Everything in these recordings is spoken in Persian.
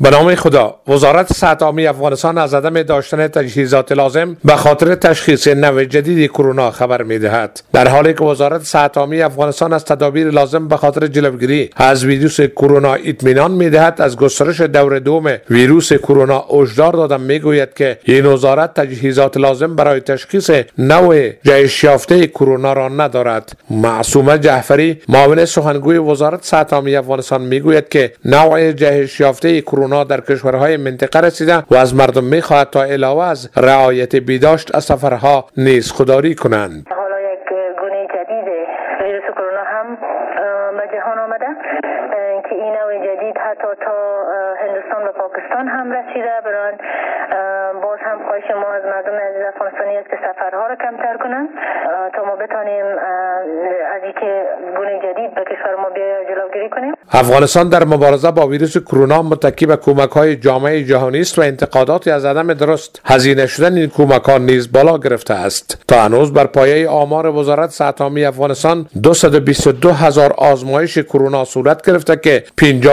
به نام خدا. وزارت صحت عامه افغانستان از عدم داشتن تجهیزات لازم به خاطر تشخیص نوع جدید کرونا خبر می‌دهد. در حالی که وزارت صحت عامه افغانستان از تدابیر لازم به خاطر جلوگیری از ویروس کرونا اطمینان می‌دهد، از گسترش دور دوم ویروس کرونا هشدار داده می‌گوید که این وزارت تجهیزات لازم برای تشخیص نوع جهش یافته کرونا را ندارد. معصومه جعفری، معاون سخنگوی وزارت صحت عامه افغانستان می‌گوید که نوع جهش یافته کرونا در کشورهای منطقه رسیده و از مردم می‌خواهد تا علاوه از رعایت بیداشت از سفرها نیز خودداری کنند. حالا یک گونه جدید ویروس کرونا هم به جهان آمده که این نوع جدید حتی تا هندوستان و پاکستان هم رسیده. برای باز هم خواهش ما از مردم عزیز افغانستانی است که سفرها را کمتر کنند تا ما بتانیم از اینکه گونه جدید به کشور ما بیاید جلوگیری کنیم. افغانستان در مبارزه با ویروس کرونا متکی به کمک‌های جامعه جهانی است و انتقاداتی از عدم درست هزینه شدن این کمک‌ها نیز بالا گرفته است. تا هنوز بر پایه آمار وزارت صحت عامه افغانستان 222,000 آزمایش کرونا صورت گرفته که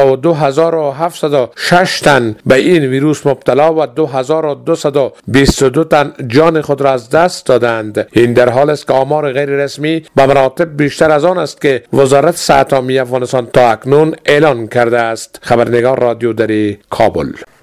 52,706 تن به این ویروس مبتلا و 2,222 تن جان خود را از دست دادند. این در حال است که آمار غیر رسمی به مراتب بیشتر از آن است که وزارت صحت عامه افغانستان تا اکنون اعلان کرده است. خبرنگار رادیو دری کابل.